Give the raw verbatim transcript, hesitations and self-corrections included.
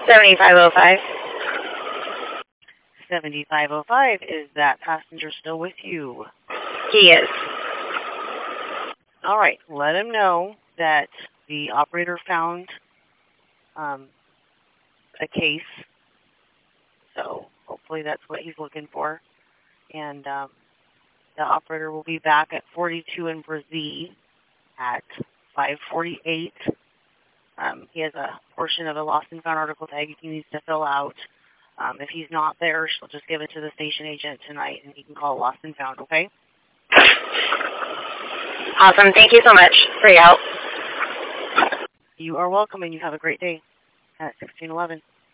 seventy-five oh five. seventy-five oh five, is that passenger still with you? He is. All right, let him know that the operator found um, a case. So hopefully that's what he's looking for. And um, the operator will be back at forty-two in Brazil at five forty-eight. Um, he has a portion of a lost and found article tag he needs to fill out. Um, if he's not there, she'll just give it to the station agent tonight, and he can call lost and found, okay? Awesome. Thank you so much for your help. You are welcome, and you have a great day at sixteen eleven.